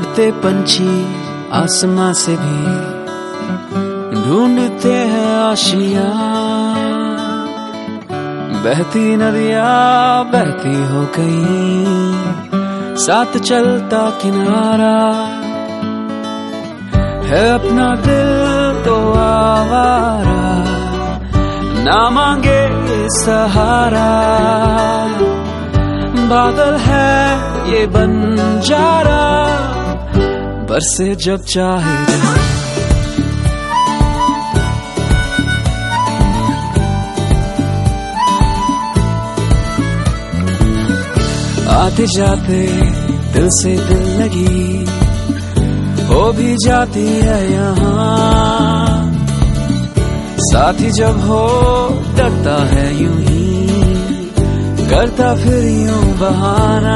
उड़ते पंछी आसमां से भी ढूंढते हैं आशियां। बहती नदियां बहती हो कहीं, साथ चलता किनारा है अपना दिल तो आवारा, ना मांगे सहारा। बादल है ये बंजारा, बरसे जब चाहे जहां। आते जाते दिल से दिल लगी हो भी जाती है यहाँ। साथी जब हो डरता है यूं ही, करता फिर यूं बहाना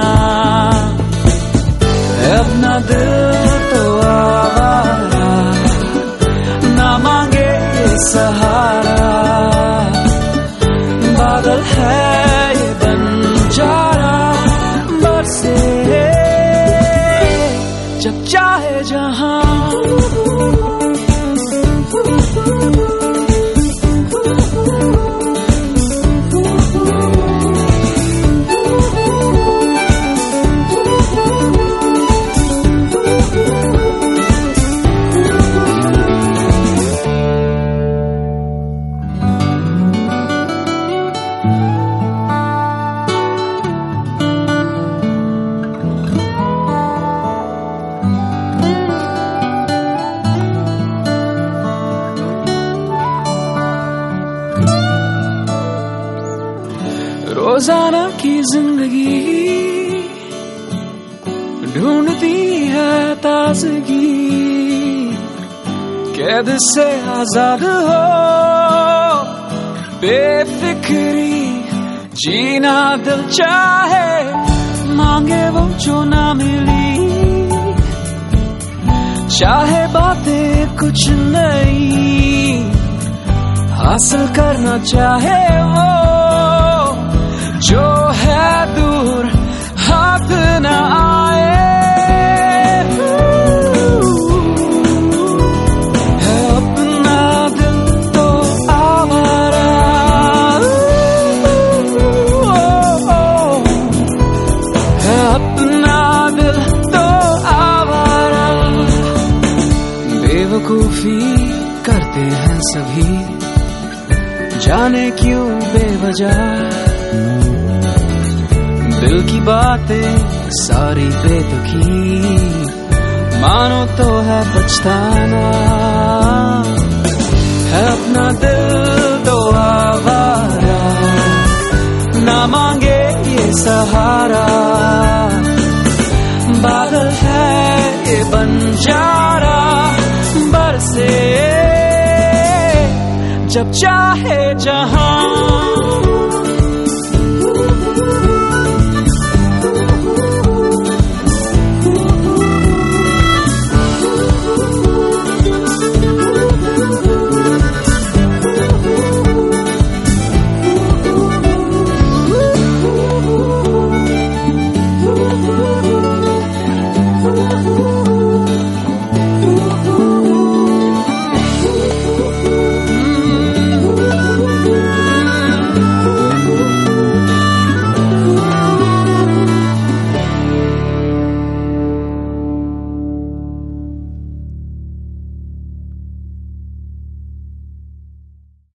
है अपना दिल तो आवारा, ना मांगे सहारा। बादल है ये बंजारा, बरसे जब चाहे जहां। रोजाना की जिंदगी ढूंढती है ताजगी, कैद से आजाद हो बेफिक्री जीना दिल चाहे, मांगे वो जो ना मिली। चाहे बातें कुछ नई हासिल करना चाहे वो, जो है दूर हाथ न आए। है अपना दिल तो आवारा, है अपना दिल तो आवारा। बेवकूफी करते हैं सभी, जाने क्यों बेवजह। दिल की बातें सारी बेतुकी, मानो तो है पछताना। है अपना दिल तो आवारा, ना मांगे ये सहारा। बादल है ये बंजारा, बरसे जब चाहे जहां।